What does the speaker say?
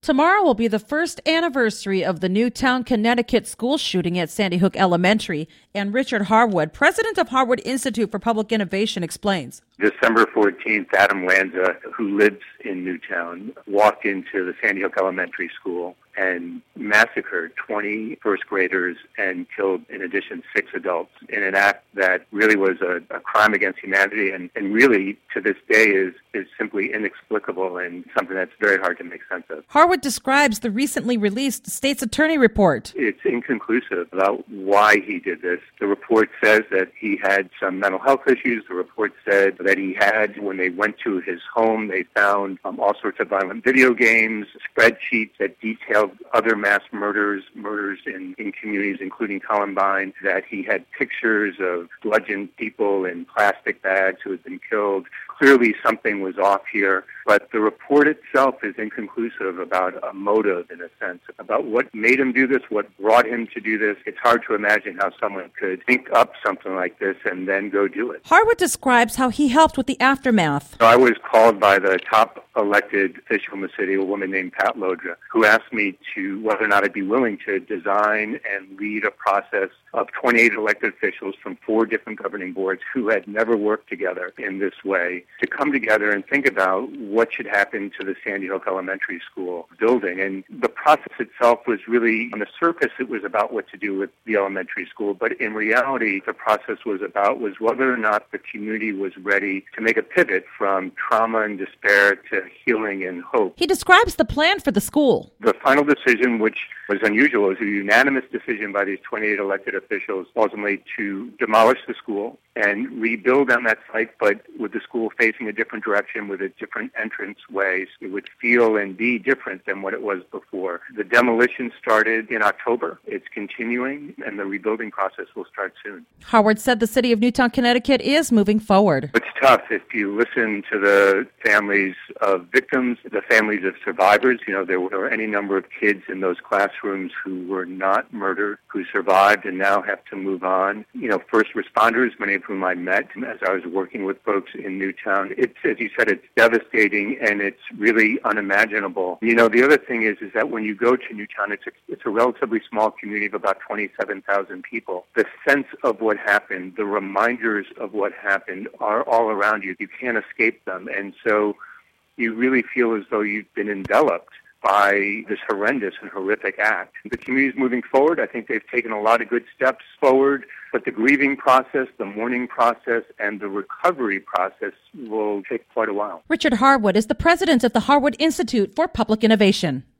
Tomorrow will be the first anniversary of the Newtown, Connecticut school shooting at Sandy Hook Elementary, and Richard Harwood, president of Harwood Institute for Public Innovation, explains. December 14th, Adam Lanza, who lives in Newtown, walked into the Sandy Hook Elementary School and massacred 20 first graders and killed, in addition, 6 adults in an act that really was a crime against humanity and really, to this day, is simply inexplicable and something that's very hard to make sense of. Harwood describes the recently released state's attorney report. It's inconclusive about why he did this. The report says that he had some mental health issues. The report said that he had, when they went to his home, they found all sorts of violent video games, spreadsheets that detailed other mass murders in communities, including Columbine, that he had pictures of bludgeoned people in plastic bags who had been killed. Clearly something was off here, but the report itself is inconclusive about a motive, in a sense, about what made him do this, what brought him to do this. It's hard to imagine how someone could think up something like this and then go do it. Harwood describes how he helped with the aftermath. So I was called by the top elected official in the city, a woman named Pat Lodra, who asked me to whether or not I'd be willing to design and lead a process of 28 elected officials from 4 different governing boards who had never worked together in this way to come together and think about what should happen to the Sandy Hook Elementary School building. And the process itself was really, on the surface, it was about what to do with the elementary school, but in reality, the process was whether or not the community was ready to make a pivot from trauma and despair to healing and hope. He describes the plan for the school. The final decision, which was unusual, was a unanimous decision by these 28 elected officials, ultimately to demolish the school and rebuild on that site, but with the school facing a different direction, with a different entrance way. It would feel and be different than what it was before. The demolition started in October. It's continuing, and the rebuilding process will start soon. Harwood said the city of Newtown, Connecticut is moving forward. It's tough if you listen to the families of victims, the families of survivors. There were any number of kids in those classrooms who were not murdered, who survived and now have to move on. First responders, many of whom I met as I was working with folks in Newtown. It's, as you said, it's devastating and it's really unimaginable. The other thing is that when you go to Newtown, it's a relatively small community of about 27,000 people. The sense of what happened, the reminders of what happened are all around you. You can't escape them. And so you really feel as though you've been enveloped by this horrendous and horrific act. The community is moving forward. I think they've taken a lot of good steps forward, but the grieving process, the mourning process, and the recovery process will take quite a while. Richard Harwood is the president of the Harwood Institute for Public Innovation.